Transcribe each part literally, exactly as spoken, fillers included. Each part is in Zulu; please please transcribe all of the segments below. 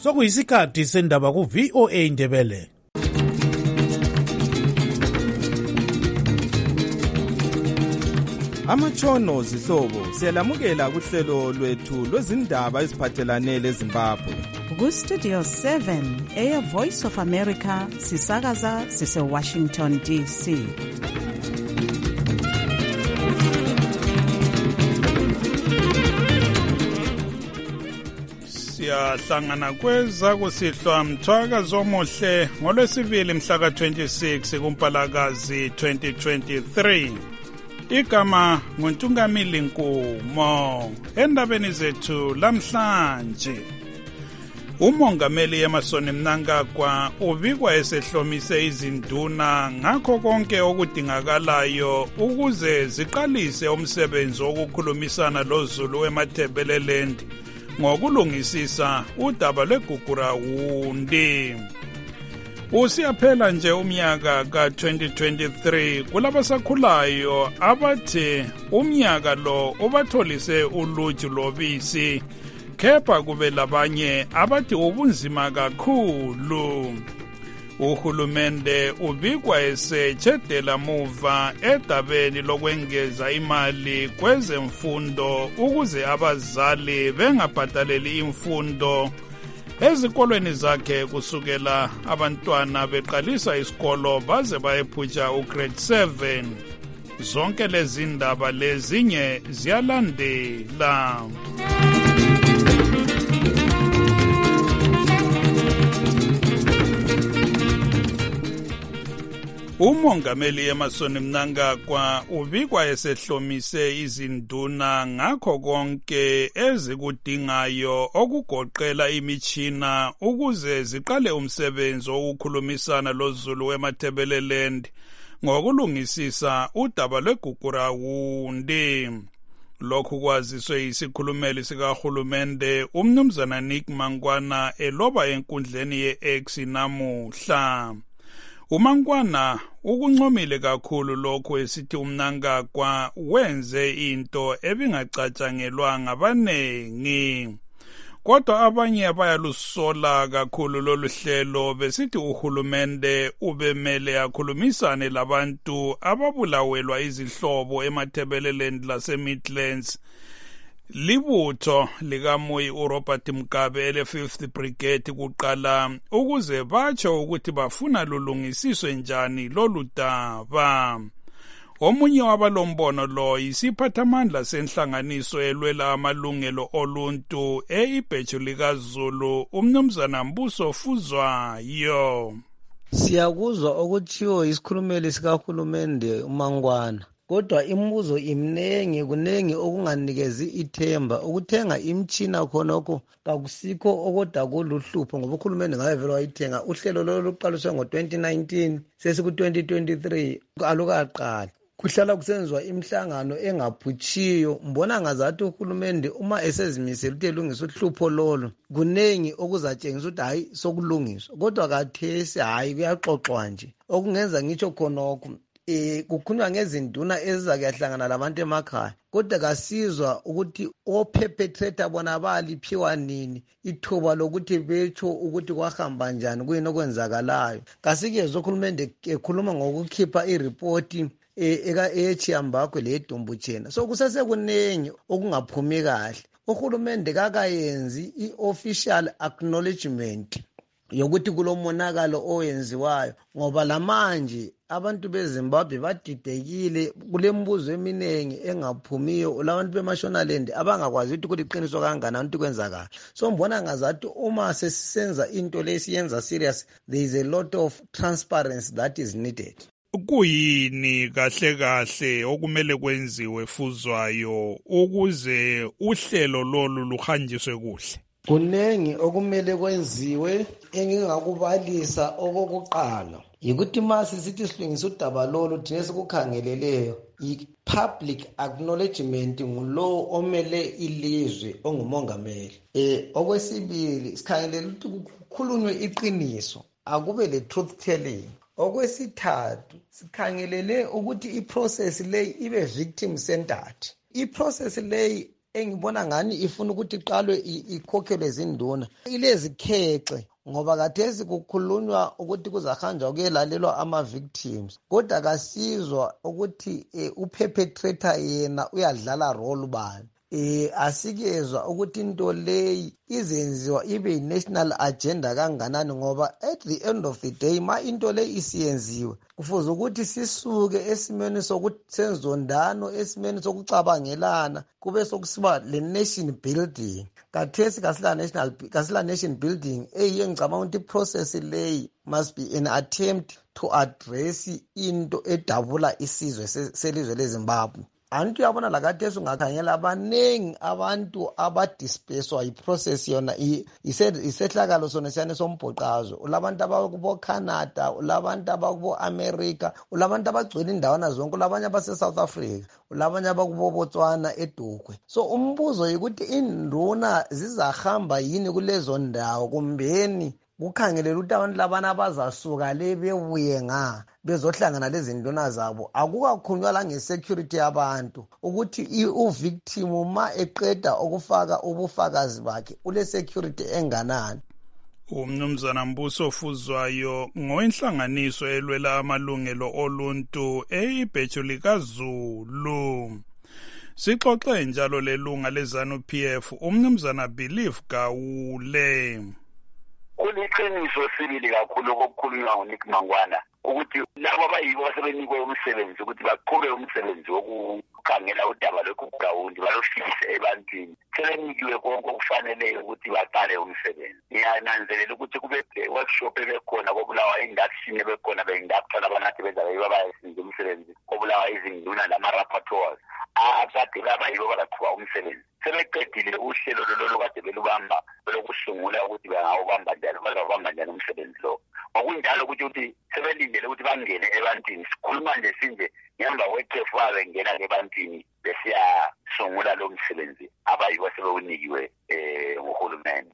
sokuyisikhathi sendaba ku V O A Ndebele. Amatshono zihlobo siyalamukela kuhlelo lwethu lwezindaba eziphathelane leZimbabwe. Ku Studio seven, Air Voice of America, sisakaza sise Washington D C. Siyahlangana kweza kusihlwa mthwaka zomuhle ngolwesibili mhla ka twenty-six kuMpalakazi twenty twenty-three. Igama nguNtungamili Nkumo. Endabeni zethu lamhlanje, umongameli Emmerson Mnangagwa ubikwa esehlomise izinduna ngakho konke okudingakalayo ukuze ziqalise umsebenzi wokukhulumisana loZulu eMatabeleland ngokulungisisa udaba lweGugurawundi. Usiyaphela nje umnyaka ka twenty twenty-three kulabasakhulayo abathi umnyaka lo ubatholise uluju lobisi, kepha kube labanye abathi ubunzima kakhulu. Uhulumende ubikwa esetshedela muva edabeni lokwengeza imali kwezemfundo ukuze abazali bengabhadaleli imfundo ezikolweni zakhe kusukela abantwana beqalisa isikolo baze bayephutsha ugrade seven. Zonke lezi ndaba lezinye ziyalandela. Umongameli Emmerson Mnangagwa ubikwa esehlomise izinduna ngakho konke ezikudingayo okugoqela imitshina ukuze ziqale umsebenzi wokukhulumisana loZulu eMatabeleland ngokulungisisa udaba lweGugurawundi. Lokhu kwaziswe isikhulumeli sikahulumende uMnumzana Nick Mangwana eloba enkundleni ye-X namuhla. uMangwana ukuncomile kakhulu lokho esithi uMnangagwa wenze into ebingacatshangelwa ngabanengi. Kodwa abanye bayalusola kakhulu lolu hlelo besithi uhulumende ubemele akhulumisane labantu ababulawelwa izihlobo eMatabeleland laseMidlands. Libutho likaMoyi uRobert Mugabe ele fifth Brigade kuqala ukuze batsho ukuthi bafuna lulungisiswe njani lolu daba. Omunye wabalombono lo yisiphathamandla senhlanganiso elwela amalungelo oluntu eIbheju likaZulu uMnumzana Mbuso Fuzwayo. Siyakuzwa okuthiwo isikhulumeli sikahulumende uMangwana. Kodwa imibuzo imnengi, kunengi okunganikezi ithemba. Ukuthenga imtshina khonokho kakusikho okoda kuluhlupho ngoba uhulumende ngabe vele wayithenga. Uhlelo lolu luqaliswe ngo twenty nineteen sesiku twenty twenty-three alukaqali. Kuhlala kusenziwa imihlangano engaphutshiyo. Mbona ngazathi uhulumende uma esezimisela ukuthi elungise uhlupho lolo kunengi okuzatshengisa ukuthi hayi sokulungiswa. Kodwa kathesi hayi kuyaxoxwa nje. Okungenza ngitsho khonokho Eh kukhulunywa ngezinduna ezizakuyahlangana labantu emakhaya, kodwa kasizwa ukuthi operpetrator bona baliphiwa nini ithuba lokuthi betsho ukuthi kwahamba njani kuyini okwenzakalayo. Kasikezwe uhulumende ekhuluma ngokukhipha ireport eka eChiyambakwe leDumbutshena. So kusesekunengi okungaphumi kahle. Uhulumende kakayenzi iofficial acknowledgement yokuthi kulomonakalo oyenziwayo ngoba lamanje abantu beZimbabwe badidekile kulembuzo eminengi engaphumiyo labantu beMashonaland abangakwazi ukuthi kuliqiniso kangakanani ukuthi kwenzakala. So mbona ngazathi uma sesisenza into lesiyenza serious, there is a lot of transparency that is needed. Kuyini kahle kahle okumele kwenziwe Fuzwayo ukuze uhlelo lolu luhanjiswe kuhle? Kunengi okumele kwenziwe. Engingakubalisa okokuqala yikuthi mase sithi silungisa udaba lolu thina sikukhangeleleyo i-public acknowledgement ngulo omele ilizwe ongumongameli. Eh okwesibili sikhangelela ukuthi kukhulunywe iqiniso, akube le truth telling. Okwesithathu sikhangelele ukuthi iprocess leyi ibe victim centered. Iprocess leyi engibona ngani ifuna ukuthi iqalwe ikhokhelwe zinduna ilezikhexe ngoba kathesi kukhulunywa ukuthi kuzahanjwa kuyelalelwa ama-victims kodwa kasizwa ukuthi eh, uperpetrator yena uyadlala role bani. Eh asikezwa ukuthi into leyi izenziwa ibe i-national agenda kanganani ngoba at the end of the day ma into leyi isiyenziwe kufuze ukuthi sisuke esimeni sokuthi senzondano esimeni sokucabangelana kube sokusiba le nation building. Kathesi kasila national kasila nation building eyiyo ngicabanga ukuthi process leyi must be an attempt to address into edabula isizwe selizwe leZimbabwe. Antu yabona lakathesi ungakhangela abanengi abantu abadisperswa iprocess yona isehlakalo sona siyane sombhoqazo ulabantu abakubo Canada ulabantu abakubo America ulabantu abagcwele indawana zonke ulabanye abase South Africa ulabanye abakubo Botswana eDukwe. So umbuzo ukuthi induna zizahamba yini kulezo ndawo kumbeni kukhangelela ukuthi abantu labana abazasuka le bebuye nga bezohlangana lezi nduna zabo akukakhulunywa la ngesecurity yabantu ukuthi uvictim ma eqeda ukufaka ubufakazi bakhe ule security enganani. Umnumzana Mbuso Fuzwayo ngowenhlanganiso elwela amalungelo oluntu eibhejuli kaZulu. Sixoxe njalo lelunga leZANU P F umnumzana Believe Gawule. Kuliqiniso sibili kakhulu okukhulunywa nguNick Mangwana ukuthi labo abayibo asebenikwe umsebenzi ukuthi baqhube umsebenzi wokukhangela udaba lokugrawundi balofikise ebantwini sebenikiwe konke okufaneleyo ukuthi baqale umsebenzi. Ngiyananzelela ukuthi kube workshop ebekhona kobulawa induction ebekhona be-inductor abanathi bezabe babayenza umsebenzi kobulawa izinduna lama-rapporteurs akade babayibo balaqhuba umsebenzi. Sebeqedile uhlelo lolo kade belubamba lokusungula ukuthi bangawubamba njani bazawubamba njani umsebenzi lo. Ngokunjalo ukuthi ukuthi sebelindele ukuthi bangene ebantwini sikhuluma nje sinje ngemva kwekhefu bengena ebantwini besiyasungula lo msebenzi abayibo sebewunikiwe eh nguhulumende.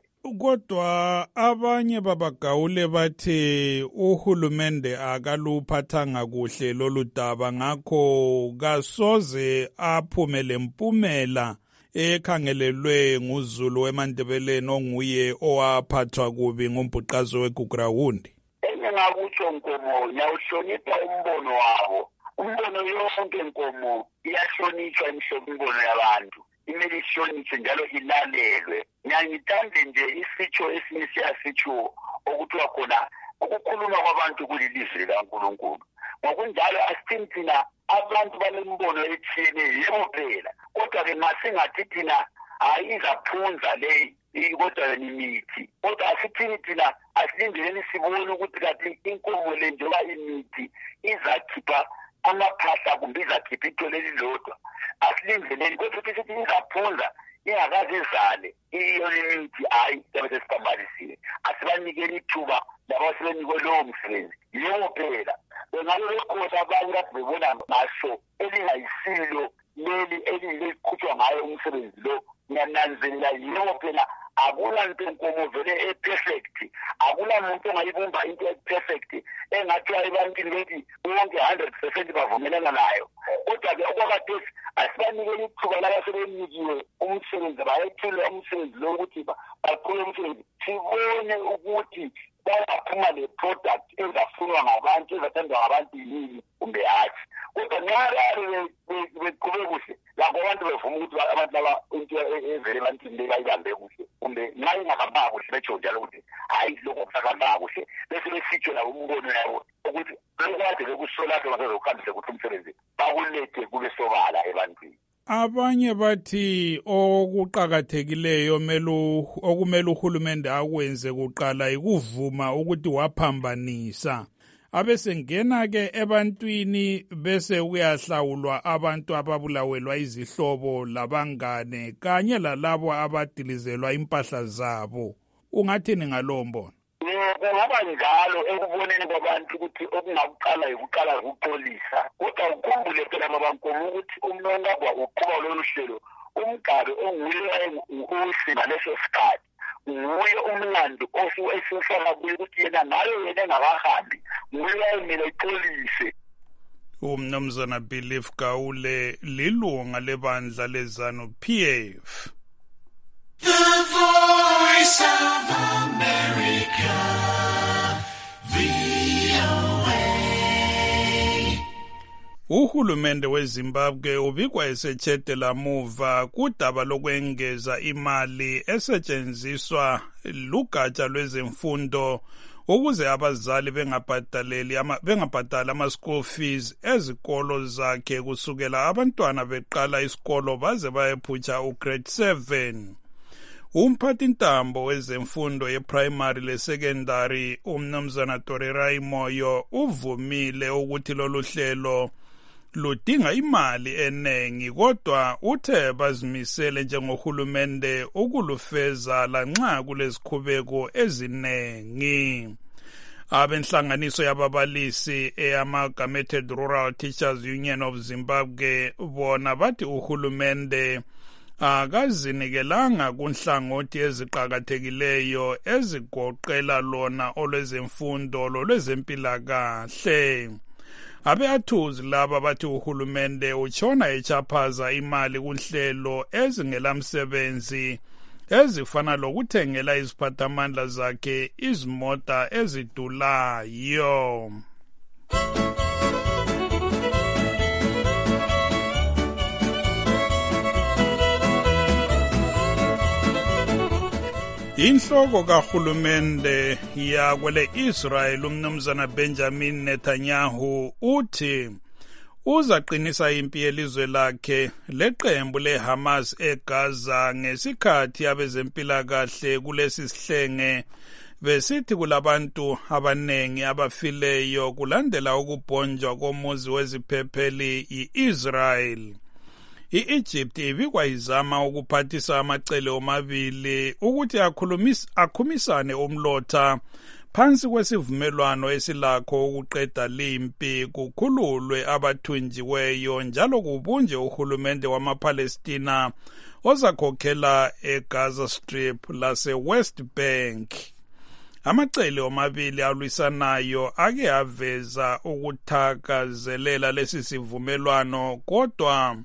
Kodwa abanye babagawule bathe uhulumende akaluphathanga kuhle lolu daba ngakho kasoze aphumele impumela ekhangelelwe nguZulu weMandebeleni onguye owaphathwa kubi ngombhuqazo weGugrawundi. Engakutsho Nkomo nyawuhlonipha umbono wabo. Umbono yonke Nkomo iyahlonishwa imbono yabantu. Imele ihlonishwe njalo ilalelwe. Ngiyangithande nje isitsho esinye siyasitsho okuthiwa khona ukukhuluma kwabantu kulilizwi likaNkulunkulu. Ngokunjalo asithi thina abantu banembono ethile yebo phela kodwa ke masingathi thina ayizaphunza le kodwa nimithi kodwa asithi thina asilindeleni sibone ukuthi kathi inkomo le njengoba imithi izakhipha amaphahla kumbe izakhipha ithole lilodwa asilindeleni kodwa ukuthi sithi izaphunza ingakaze izale iyo imithi hayi bese siphambanisiwe asibanikeni ithuba labo sebenikwe lowo msebenzi yebo phela ngalo lokho abanye kade bebona ngaso elingayisilo leli eliliqhutshwa ngayo umsebenzi lo ngiyananzelela yebo phela akulanto Nkomo vele e-perfect akulamuntu ongayibumba into e-perfect engathiwa ebantwini bethi wonke one hundred percent bavumelana nayo kodwa-ke okwakathesi asibanikele ithuba labasebenikiwe umsebenzi bayethule umsebenzi lo ukuthi baqhube umsebenzi sibone ukuthi bayaphuma le-product ezafunwa ngabantu ezathandwa ngabantu yini kumbe hathi kodwa nxa beqhube kuhle lakho abantu bevuma ukuthi abantu laba into evele ebantwini le bayibambe kuhle kumbe nxa ingahambanga kuhle betsho njalo ukuthi hayi lokho kusahambanga kuhle bese besitsho labo umbono yabo ukuthi bekade bekusolapho basezokuhambise kuthi umsebenzi bakulethe kube sobala ebantwini. Abanye bathi okuqhakathekileyo melu okumele uhulumende akwenze kuqala ikuvuma ukuthi waphambanisa abesengena ke ebantwini bese kuyahlawulwa abantu ababulawelwa izihlobo labangane kanye lalabo abadilizelwa impahla zabo. Ungathini ngalowo mbono? Kungaba njalo ekuboneni kwabantu ukuthi okungakuqala ukuqala ukuxolisa kodwa ukhumbule phela mabankomo ukuthi umnongagwa uqhuba lolu hlelo umgabe onguye usina leso sikhathi nguye umlando esiwufaka kuye ukuthi yena nayo yena engakahambi nguye ayemele exolise. Umnumzana Belief Gaule lilunga lebandla lezanu P F. The Voice of America, V O A. Uhulumende weZimbabwe ubikwa esetshedela muva kudaba lokwengeza imali esetshenziswa lugatsha lwezemfundo ukuze abazali bengabhadaleli ama bengabhadala ama school fees ezikolo zakhe kusukela abantwana beqala isikolo baze bayephutsha ugrade seven. Umphathintambo wezemfundo ye-primary le-secondary umnumzana Torerai Moyo uvumile ukuthi lolu hlelo ludinga imali enengi kodwa uthe bazimisele njengohulumende ukulufeza lanxa kulezikhubeko ezinengi. Abenhlanganiso yababalisi eAmalgamated Rural Teachers Union of Zimbabwe bona bathi uhulumende akazinikelanga kunhlangothi eziqhakathekileyo ezigoqela lona olwezemfundo lolwezempilakahle. Abe athuzi laba bathi uhulumende utshona echaphaza imali kunhlelo ezingelamsebenzi ezifana lokuthengela iziphathamandla zakhe izimota ezidulayo. Inhloko kahulumende yakwele Israel umnumzana Benjamin Netanyahu uthi uzaqinisa impi yelizwe lakhe leqembu leHamas eGaza ngesikhathi abezempilakahle kulesi sihlenge besithi kulabantu abanengi abafileyo kulandela ukubhonjwa komuzi weziphepheli i-Israel. I-Egypt ibikwa izama ukuphathisa amacele omabili ukuthi akhumisane umlotha phansi kwesivumelwano esilakho ukuqeda limpi kukhululwe abathunjiweyo njalo kubunje uhulumende wamaPalestina ozakhokhela eGaza Strip lase-West Bank. Amacele omabili alwisanayo ake aveza ukuthakazelela lesi sivumelwano kodwa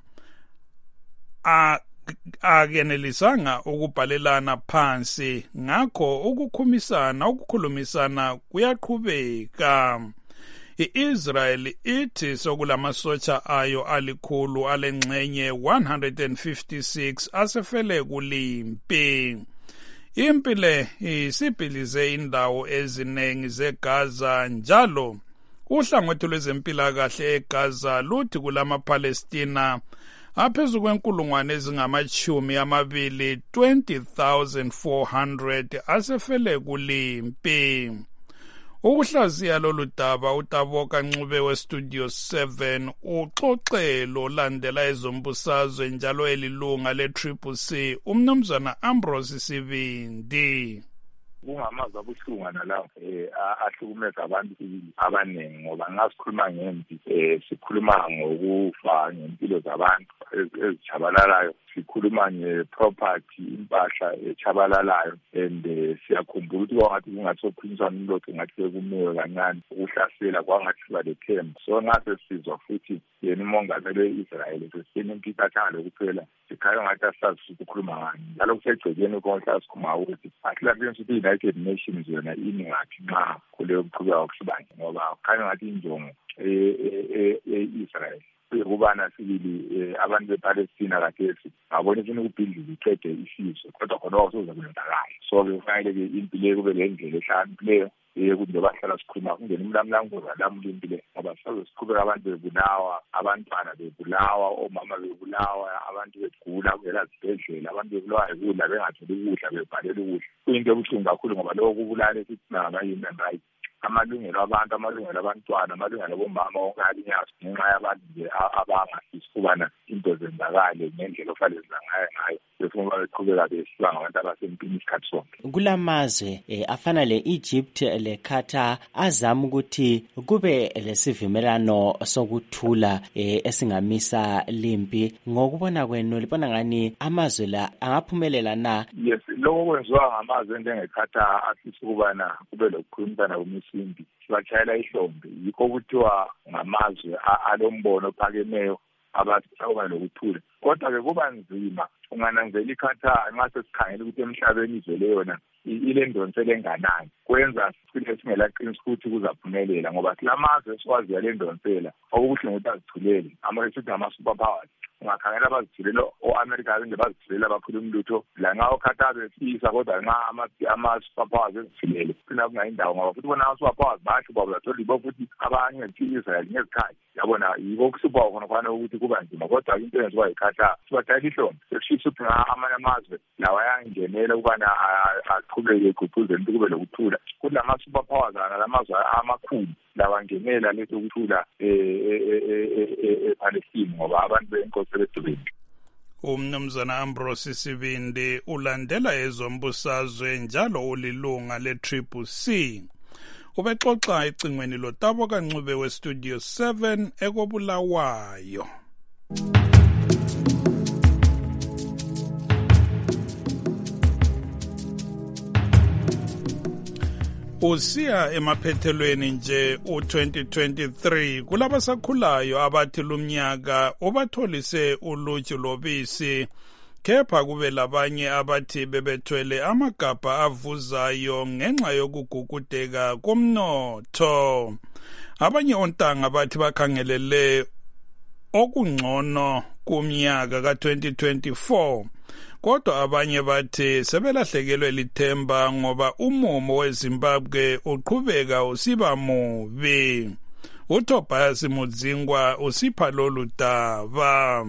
akenelisanga ukubhalelana phansi ngakho ukukhumisana ukukhulumisana kuyaqhubeka. I-Israel ithi sokulamasotsha ayo alikhulu alengxenye one hundred fifty-six asefele kulimpi. Impi le isibhilize indawo eziningi zeGaza njalo uhlangothi lwezempilakahle eGaza luthi kulamaPalestina aphezu kwenkulungwane ezingamachumi amabili twenty thousand four hundred asefele kulimpi. Ukuhlaziya lolu daba uTaboka Ncube weStudio seven uxoxelo landela ezombusazwe njalo elilunga le-Triple C umnumzana Ambrose Sibindi. Kungamazwi abuhlungu nalawo eh ahlukumeza abantu abanengi ngoba ngasikhuluma ngempi eh sikhuluma ngokufa ngempilo zabantu ezichabalalayo, sikhuluma ngeproperty impahla echabalalayo and siyakhumbula ukuthi kwangathi kungathophinisana umlotho ngathi kumewe kancane ukuhlasela kwangathi balethemba. So ngase sizwa futhi yena umongameli weIsrael sesine impilo athanda kuphela sikhaya ngathi asazi ukukhuluma ngani njalo kusegcekeni konke asikhuluma ukuthi ahlaphe ukuthi i-United Nations yona ini ngathi nxa kule ukuqhubeka okusibanje ngoba khanya ngathi injongo e-Israel ukubana sibili abantu bePalestina kathesi ngabona ukuthi ukubhidliza iqede isizwe kodwa khona okuzoza kwenzakala. So kufanele ke impilo kube lendlela ehlakaniphileyo ukuthi bahlala sikhuluma kungena umlamlangoza lamula impilo ngoba sizoqhubeka abantu bebulawa, abantwana bebulawa, omama bebulawa, abantu begula kuvela zibhedlela, abantu bebulawa ukudla bengatholi ukudla bebhalela ukudla. Kuyinto ebuhlungu kakhulu ngoba lokho kubulala sithi ngama-human rights, amalungelo abantu, amalungelo abantwana, amalungelo abomama ongalinyazo ngenxa yabantu nje abangafisi ukubana into zenzakale ngendlela ofanele zangayo ngayo befuna beqhubeka besiba ngabantu abasempini isikhathi sonke. Kulamazwe eh, afana le-Egypt le-Qatar azama ukuthi kube lesivumelano sokuthula eh, esingamisa limpi. Ngokubona kwenu libona ngani amazwe la angaphumelela na? Yes, lokho kwenziwa ngamazwe njengeQatar afisa ukubana kube lokukhulumisana kumisa insimbi sibatshayela ihlombe. Yikho kuthiwa ngamazwe alombono ophakemeyo abasawuba lokuthula. Kodwa-ke kuba nzima ungananzela ikhatha nxa sesikhangela ukuthi emhlabeni izwele yona ile ndonsela enganani. Kwenza sicine singelaqinisa ukuthi kuzaphumelela ngoba silamazwe esiwaziyo le ndonsela okubuhlungu ukuthi azithulele amasithi ngama-super powers. Ungakhangela abazithulela o-America nje bazithulela abakhuluma lutho la nxa okhatha besifisa kodwa nxa ama-super powers ezithulele kuphina kungayindawo ngoba futhi bona ama-super powers basho babazathola yibo futhi abanye i-Israel ngezikhathi yabona yibo kusupa khona khona ukuthi kuba nzima kodwa into enziwa yikhatha sibatshayela ihlombe sekushisa ukuthi amanye amazwe lawa ayangenela ukubana aqhubeke egqugquzela ukuthi kube lokuthula kuthi lama-super powers nalamazwe amakhulu lawangenela letho ukuthula ePalestine ngoba abantu benkosi bedubeni. Umnumzana Ambrose Sibindi ulandela ezombusazwe njalo ulilunga le-Triple C. Ubexoxa ecingweni loTabo kaNcube we-Studio seven ekobulawayo. Usiya emaphethelweni nje u twenty twenty-three kulabasakhulayo abathi lumnyaka obatholise uluju lobisi kepha kube labanye abathi bebethwele amagabha avuzayo ngenxa yokugugudeka komnotho. Abanye ontanga bathi bakhangelele okungcono kumnyaka ka twenty twenty-four. Kodwa abanye bathi sebelahlekelwe lithemba ngoba umumo weZimbabwe uqhubeka usiba mubi. uTobias Mudzingwa usipha lolu daba.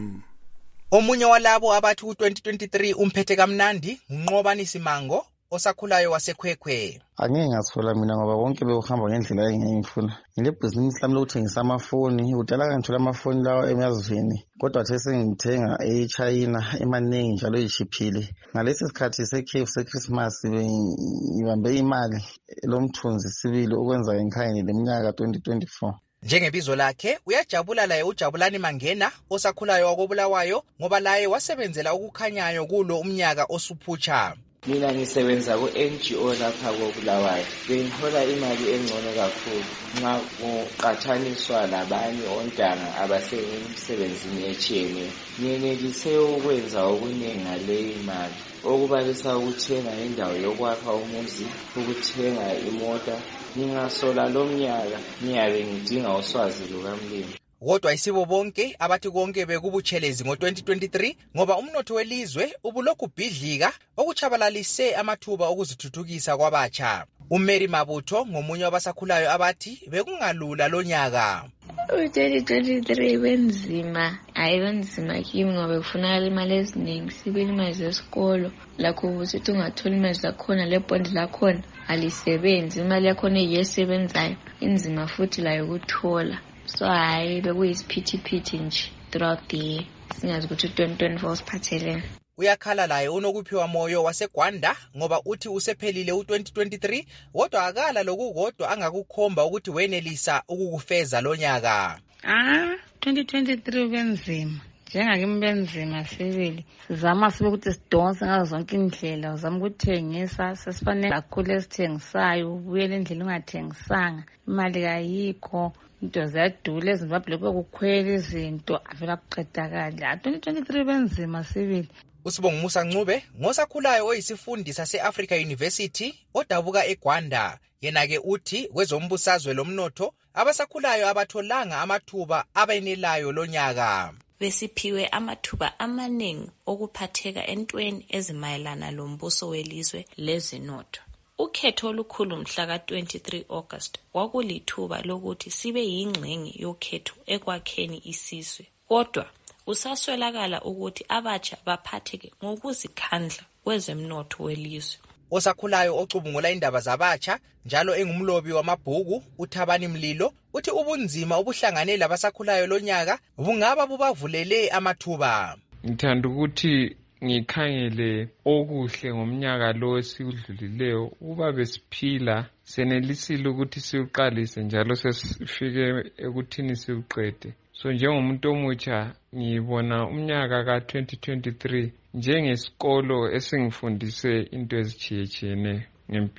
Omunye walabo abathi u twenty twenty-three umphethe kamnandi unqobani Simango osakhulayo wasekhwekhwe. Angeke ngasithola mina ngoba wonke bekuhamba ngendlela engiyifuna. Ngile business lami lokuthengisa amafoni, udala ngithola amafoni lawa emazweni. Kodwa the sengithenga eChina emaningi njalo ishiphile. Ngalesi sikhathi sekhefu seChristmas ngibambe imali lomthunzi sibili ukwenza ngikhanye leminyaka twenty twenty-four. Njengebizo lakhe uyajabula laye uJabulani Mangena osakhulayo wakobulawayo ngoba laye wasebenzela ukukhanyayo kulo umnyaka osuphutsha. Mina ngisebenza ku-N G O lapha kobulawayo. Bengihola imali engcono kakhulu nxa kuqathaniswa labanye ontanga abasemsebenzini etshiyeneyo. Ngiyenelise ukwenza okuningi ngaleyi mali, okubalisa ukuthenga indawo yokwakha umuzi, ukuthenga imota. Ngingasola lo mnyaka ngiyabe ngidinga uswazi lukamlimi. Kodwa isibo bonke abathi konke bekubutshelezi ngo twenty twenty-three ngoba umnotho welizwe ubulokhu bhidlika okuchabalalise amathuba okuzithuthukisa kwabatsha. uMary Mabutho ngomunye wabasakhulayo abathi bekungalula lo nyaka. u twenty twenty-three wenzima, hayi wenzima kimi ngoba kufunakala imali eziningi, sibili imali zesikolo lakho ubusithi ungathola imali zakhona lebond lakhona alisebenzi, imali yakhona eyisebenzayo inzima futhi layo ukuthola. So hayi bekuyisiphithiphithi nje throughout the year. Singazi ukuthi twenty twenty-four siphathelene. Uyakhala laye unokuphiwa moyo waseGwanda ngoba uthi usephelile u twenty twenty-three kodwa akala lokukodwa angakukhomba ukuthi wenelisa ukukufeza lo nyaka. Ah, twenty twenty-three benzima. Njengakimi benzima sibili. Sizama sibe ukuthi sidonse ngazo zonke indlela, uzama ukuthengisa, sesifanele kakhulu esithengisayo, ubuyele endlela ungathengisanga. Imali kayikho. Into ziyadula eZimbabwe bekukhwela izinto avela kuqedakala. twenty twenty-three benzima sibili. Usibonga Musa Ncube ngosakhulayo oyisifundi sase-Africa University odabuka eGwanda. Yena ke uthi kwezombusazwe lomnotho abasakhulayo abatholanga amathuba abenelayo lo nyaka. Besiphiwe amathuba amaningi okuphatheka entweni ezimayelana lombuso welizwe lezinotho. Ukhetho olukhulu mhla ka twenty-three August kwakulithuba lokuthi sibe yingxenye yokhetho ekwakheni isizwe. Kodwa usaswelakala ukuthi abatsha baphatheke ngokuzikhandla kwezemnotho welizwe. Osakhulayo ocubungula indaba zabatsha njalo engumlobi wamabhuku uThabani Mlilo uthi ubunzima obuhlangane labasakhulayo lo nyaka bungaba bubavulele amathuba. Ngithanda ukuthi ngikhangele okuhle ngomnyaka lo esiudlulileyo uba besiphila senelisile ukuthi siuqalise njalo sesifike ekuthini siuqede. So njengomuntu omutsha ngibona umnyaka ka twenty twenty-three njengesikolo esingifundise into ezitshiyetshiyeneyo ngempilo.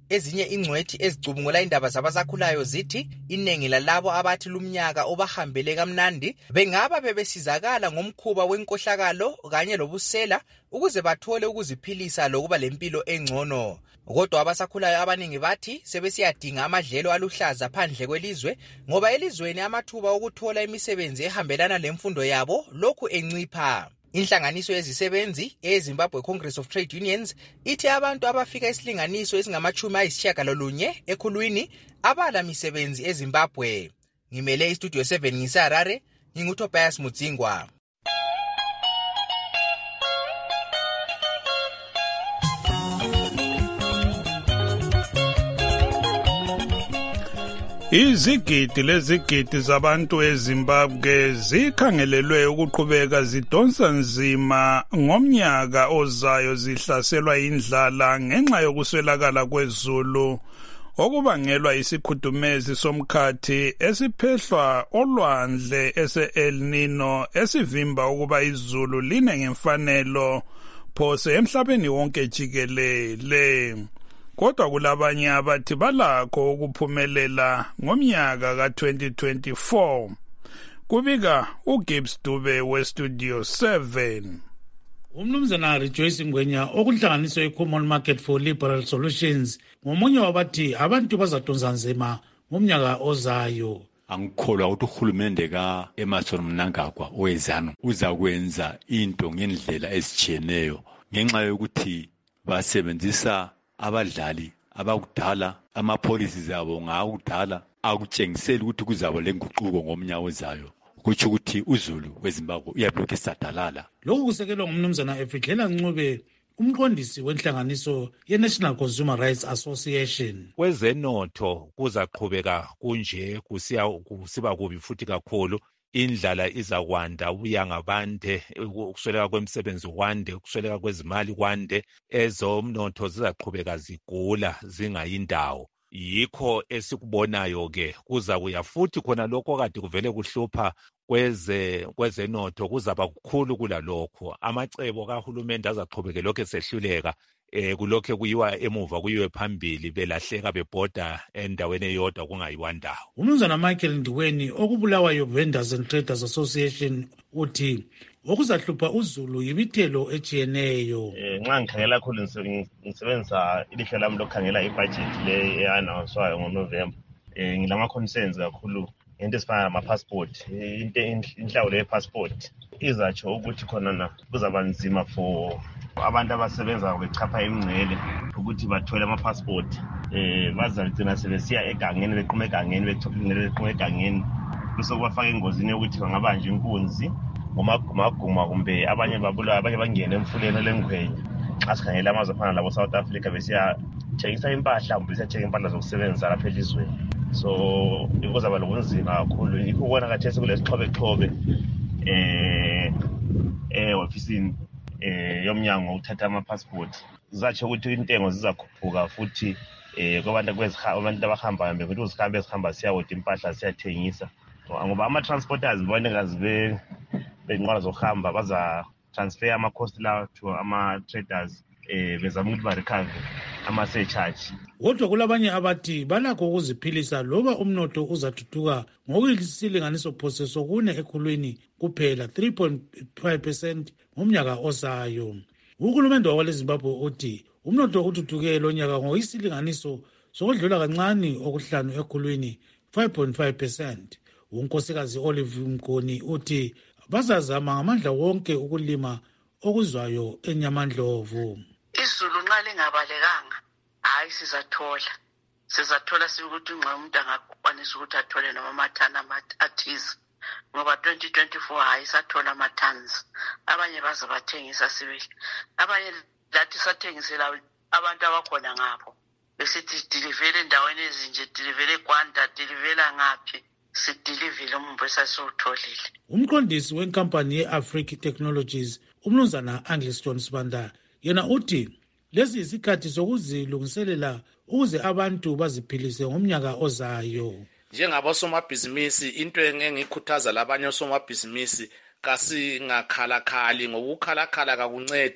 Ezinye ingcwethi ezicubungula indaba zabasakhulayo zithi iningi lalabo abathi lumnyaka obahambele kamnandi bengaba bebesizakala ngomkhuba wenkohlakalo kanye lobusela ukuze bathole ukuziphilisa lokuba lempilo engcono. Kodwa abasakhulayo abaningi bathi sebesiyadinga amadlelo aluhlaza phandle kwelizwe ngoba elizweni amathuba okuthola imisebenzi ehambelana lemfundo yabo lokhu encipha. Inhlanganiso yezisebenzi eZimbabwe Congress of Trade Unions ithi abantu abafika isilinganiso esingamachumi ayisishiyagalolunye ekhulwini abala misebenzi eZimbabwe. Ngimele istudio seven ngiseHarare, nginguTobias Mudzingwa. Izigidi lezigidi zabantu eZimbabwe zikhangelelwe ukuqhubeka zidonsa nzima ngomnyaka ozayo zihlaselwa indlala ngenxa yokuswelakala kwezulu okubangelwa isikhudumezi somkhathi esiphehlwa olwandle ese-El Nino esivimba ukuba izulu line ngemfanelo phose emhlabeni wonke jikelele. Kodwa kulabanye abathi balakho ukuphumelela ngomnyaka ka twenty twenty-four. Kubika uGibbs Dube weStudio seven. Umnumzana Rejoice Ngwenya okunhlanganiso ye-Common Market for Liberal Solutions ngomunye wabathi abantu bazadonsa nzima ngomnyaka ozayo. Angikholwa ukuthi uhulumende ka Emmerson Mnangagwa owezanu uzakwenza into ngendlela ezijiyeneyo ngenxa yokuthi basebenzisa abadlali abakudala ama-policies abo ngakudala akutshengiseli ukuthi kuzaba lenguquko ngomnyaka ozayo kuthi ukuthi uzulu weZimbabwe uyabulokhu esadalala. Lokhu kusekelwa ngumnumzana Efidlela Ncube umqondisi wenhlanganiso ye-National Consumer Rights Association. Kwezenotho kuzaqhubeka kunje kusiya kusiba kubi futhi kakhulu. Indlala izakwanda ubuya ngabande ukusweleka kwemisebenzi kwande ukusweleka kwezimali kwande ezomnotho zizaqhubeka zigula zingayindawo. Yikho esikubonayo ke kuza kuya futhi khona lokho kade kuvele kuhlupha kweze kwezenotho kuzaba kukhulu kulalokho. Amacebo kahulumende azaqhubeke lokho esehluleka eh kulokho kuyiwa emuva kuyiwe phambili belahleka bebhoda endaweni eyodwa kungayiwandawo. Umnumzana Michael Ndiweni okubulawayo Vendors and Traders Association uthi okuzahlupha uzulu yimithelo ejiyeneyo. Eh nxa ngikhangela kakhulu ngisebenzisa ilihlo lami lokukhangela ibudget le eanonswayo ngoNovember. Eh ngilama concerns kakhulu into esifana nama-passport, into inhlawulo ye-passport izatsho ukuthi khona na kuzaba nzima for abantu abasebenza bechapha imingcele ukuthi bathole ama-passport. Eh bazagcina sebesiya egangeni beqhuma egangeni bethola beqhuma egangeni bese kubafaka engozini yokuthi bangabanjwa inkunzi ngomaguma kumbe abanye babulawa abanye bangene emfuleni lengkhwenye. Xa sikhangela amazwe afana labo South Africa besiya thengisa impahla kumbe besiya thengisa impahla zokusebenzisa lapha elizweni. So ikuzaba lobunzima kakhulu yikho kubona kathesi kulesixhobe-xhobe eh eh ofisini eh yomnyango uthatha ama-passport zatsho ukuthi intengo zizakhuphuka futhi eh kwabantu kwezihambi abahambayo ukuthi uzihambe ezihamba siyawodwa impahla siyathengisa ngoba ama-transporters bonekazi benqola zokuhamba baza transfer ama-cost lawo to ama-traders eh bezama ukuthi barecover ama-surcharge. Kodwa kulabanye abathi balakho ukuziphilisa loba umnotho uzathuthuka ngokuyisilinganiso phose sokune ekhulwini kuphela three point five percent ngomnyaka ozayo. Uhulumende wakwaleZimbabwe uthi umnotho uthuthuke lo nyaka ngokuyisilinganiso sokudlula kancane okuhlanu ekhulwini five point five percent. Unkosikazi Olive Mgoni uthi bazazama ngamandla wonke ukulima okuzwayo eNyamandlovu. Izulu nxa lingabalekanga hayi sizathola sizathola sikuthi nxa umuntu angakwanisa ukuthi athole noma amathana athize ngoba twenty twenty-four hayi sathola amathans abanye baze bathengisa sibili abanye lathi sathengisela abantu abakhona ngapho besithi dilivele endaweni ezinje dilivele eGwanda dilivela ngaphi sidilivele umuntu esasutholile. Umqondisi wenkampani ye-Africa Technologies umnumzana Angliston Sibanda yena uthi lesi isikhathi sokuzilungiselela ukuze abantu baziphilise ngomnyaka ozayo. Njengabosomabhizinisi into engikhuthaza labanye osomabhizinisi kasingakhalakali ngokukhalakhala kakuncedi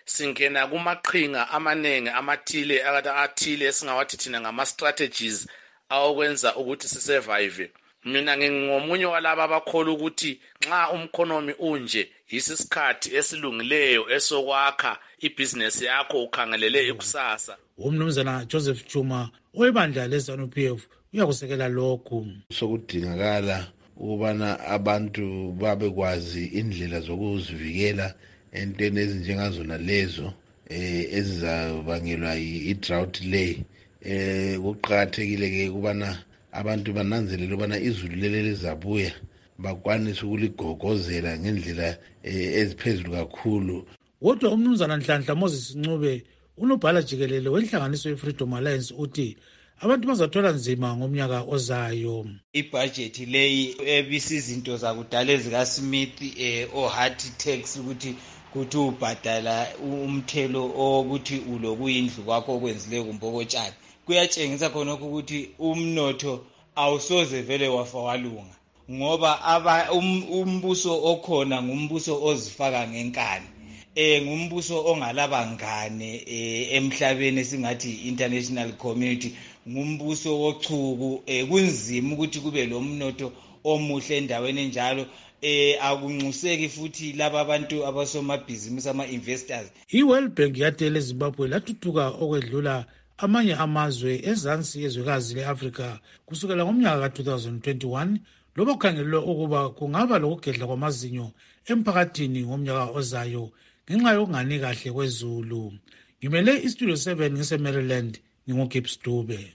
singena kumaqhinga amanenge amathile athile esingawathi thina ngama-strategies awokwenza ukuthi sisurvive. Mina ngingomunye walaba abakholwa ukuthi nxa umkhonomi unje yisisikhathi esilungileyo esokwakha ibhizinesi yakho ukhangelele ikusasa. Umnumzana Joseph Chuma oyibandla le-ZANU P F uyakusekela lokhu. Sokudingakala ukubana abantu babekwazi indlela zokuzivikela entweni ezinjengazona lezo eh ezizabangelwa i-drought lay. Eh kuqakathekile ke ukubana abantu bananzelele ukubana izulu leli lizabuya bakwanise ukuligogozela ngendlela eziphezulu kakhulu. Kodwa umnumzana Nhlanhla Moses Ncube unobhala jikelele wenhlanganiso ye-Freedom Alliance uthi abantu bazathola nzima ngomnyaka ozayo. Ibudget leyi ebisizinto zakudala ezikaSmith eh o hard tax ukuthi kuthi ubhadala umthelo ukuthi ulokuyindlu kwakho okwenzile kumbokotshani. Kuyatshengisa khona ukuthi umnotho awusoze vele wafa walunga ngoba aba um, umbuso okhona ngumbuso ozifaka ngenkani. Eh ngumbuso ongalabangane eh emhlabeni singathi international community ngumbuso wochuku eh kunzima ukuthi kube lo mnotho omuhle endaweni enjalo eh akunxuseki futhi laba abantu abasomabhizinisi ama investors. I-World Bank yatele eZimbabwe lathuthuka okwedlula amanye amazwe ezansi yezwekazi le-Afrika kusukela ngomnyaka ka-two thousand twenty-one loba kukhangelelwe ukuba kungaba lokugedla kwamazinyo emphakathini ngomnyaka ozayo ngenxa yokungani kahle kwezulu. Ngimele iStudio seven ngise-Maryland nginguGibbs Dube.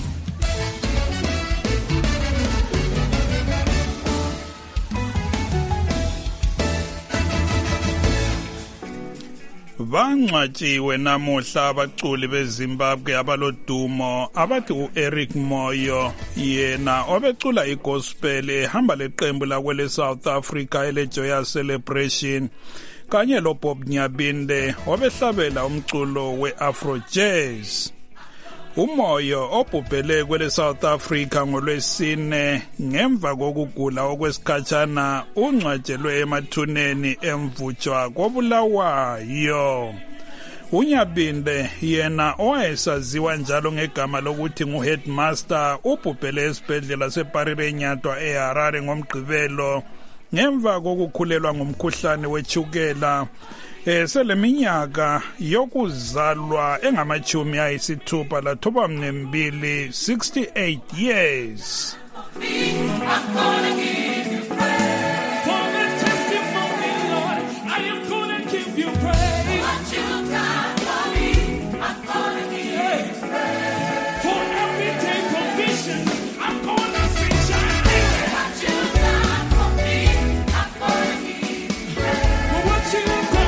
Bangcwatshiwe namuhla abaculi beZimbabwe abalodumo abathi uEric Moyo yena obecula igospel ehamba leqembu lakwele South Africa ele Joyous Celebration kanye lo Bob Nyabinde obehlabela umculo weAfro Jazz. Umoyo obhubhele kwele South Africa ngolwesine ngemva kokugula okwesikhatshana ungcwatshelwe emathuneni emvutshwa kobulawayo. Unyabinde yena owayesaziwa njalo ngegama lokuthi nguheadmaster ubhubhele esibhedlela seParirenyatwa eHarare ngomgqibelo ngemva kokukhulelwa ngumkhuhlane wechukela. Eh seleminyaka yokuzalwa engamachumi ayisithupha lathoba mnembili sixty-eight years. I'm gonna give you praise for the testimony, Lord. I am gonna give you praise. What you done for me, I'm gonna give you praise. For everyday provision, I'm gonna sing shine. What you done for me, I'm gonna give you praise. For what you done.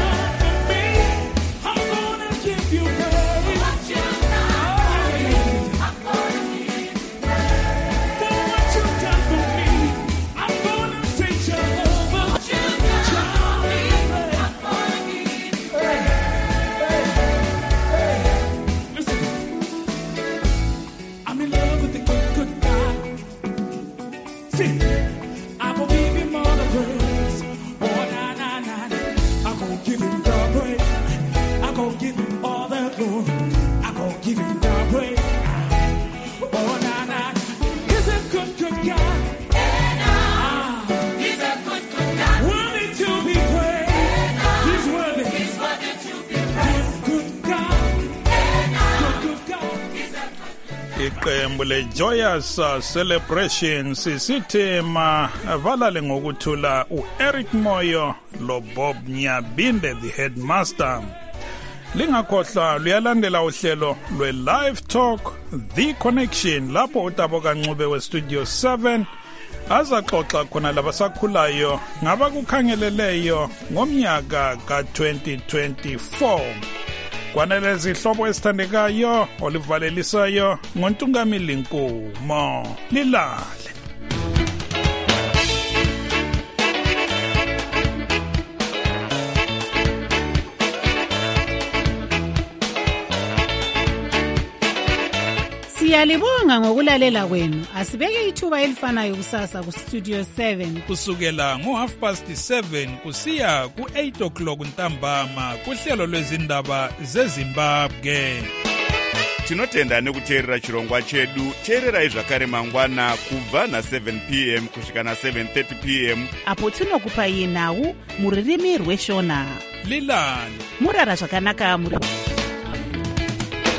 Iqembu le-Joyous Celebration sisithema valale ngokuthula uEric Moyo lo Bob Nyabinde the headmaster. Lingakhohlwa luyalandela uhlelo lwe-Live Talk The Connection lapho uTabo Kancube we-Studio seven azaxoxa khona labasakhulayo ngabakukhangeleleyo ngomnyaka ka-twenty twenty-four. Kwanele zihlobo esithandekayo olivalelisayo ngoNtungamili Nkumo lilale. Siyalibonga ngokulalela kwenu. Asibeke ithuba elifanayo kusasa ku Studio seven kusukela ngo half past seven kusiya ku eight o'clock ntambama kuhlelo lwezindaba zeZimbabwe. Tinotenda nekuteerera chirongwa chedu. Teererai zvakare mangwana kubva na seven p m kusvika na seven thirty p m apo tinokupai nhau muririmi rweshona. Lilani murara zvakanaka muri